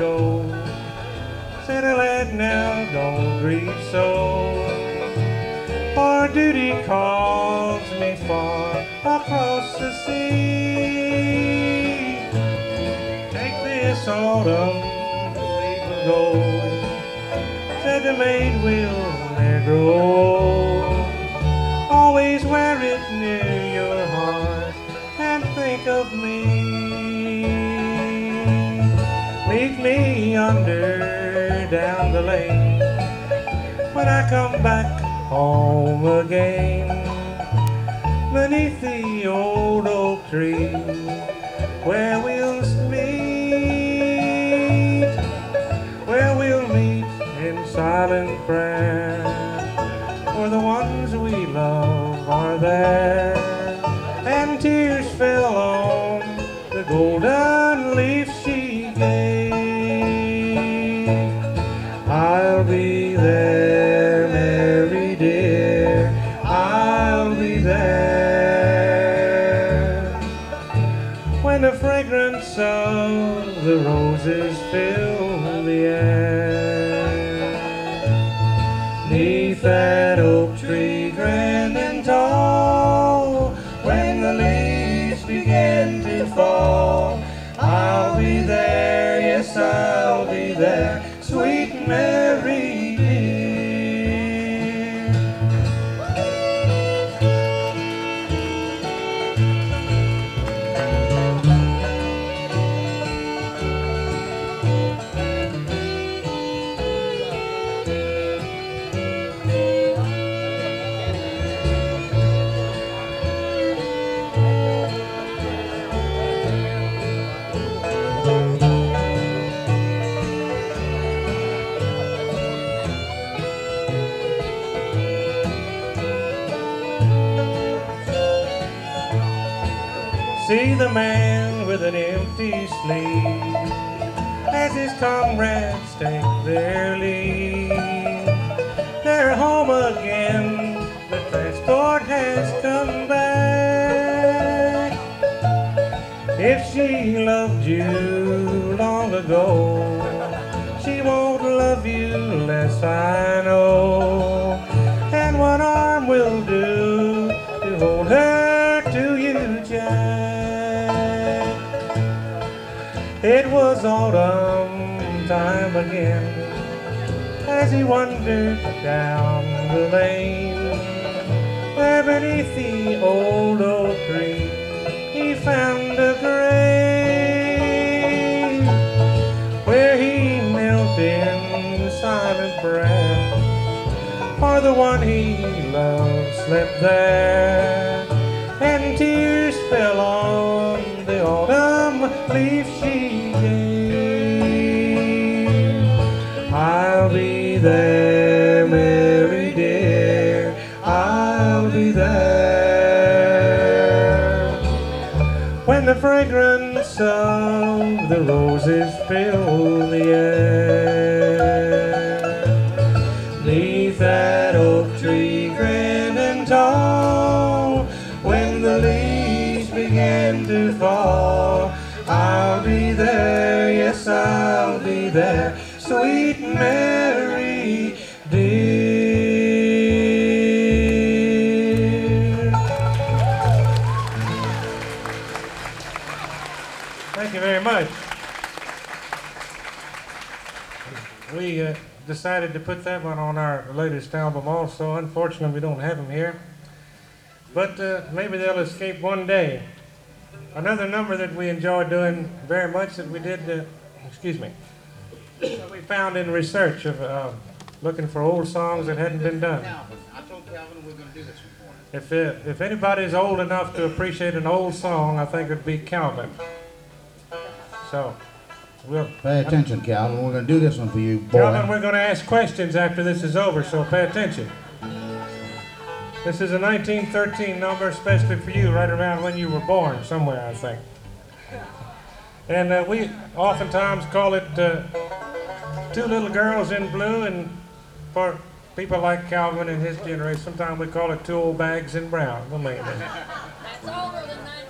go. Said, lad, now don't grieve so, for duty calls me far across the sea. Take this autumn leave and go. Said the maid will never grow. Always wear it near your heart and think of me. Meet me yonder down the lane when I come back home again, beneath the old oak tree where we'll meet in silent prayer, for the ones we love are there. And tears fell on the golden leaf she gave. I'll be there, Mary dear, I'll be there when the fragrance of the roses fill the air. 'Neath that oak tree grand and tall, when the leaves begin to fall, I'll be there, yes, I'll be there, sweet Mary dear. See the man with an empty sleeve as his comrades take their leave. They're home again, the transport has come back. If she loved you long ago, she won't love you less, I know. And one arm will do to hold her to you, Jack. It was autumn time again as he wandered down the lane, where beneath the old oak tree he found a grave, where he knelt in silent prayer, for the one he loved slept there. And tears fell on the autumn leaf she gave. I'll be there, Mary dear, I'll be there when the fragrance of the roses fill the air. 'Neath that oak tree grand and tall, when the leaves begin to fall, I'll be there, yes, I'll be there, sweet Mary dear. Thank you very much. We decided to put that one on our latest album also. Unfortunately, we don't have them here, but maybe they'll escape one day. Another number that we enjoyed doing very much that we did, that we found in research of looking for old songs that hadn't been done. I told Calvin we're going to do this one. If anybody's old enough to appreciate an old song, I think it'd be Calvin. So, we'll Pay attention, Calvin. We're going to do this one for you, boy. Calvin, we're going to ask questions after this is over, so pay attention. This is a 1913 number, especially for you, right around when you were born, somewhere, I think. And we oftentimes call it Two Little Girls in Blue, and for people like Calvin and his generation, sometimes we call it Two Old Bags in Brown. We'll make it.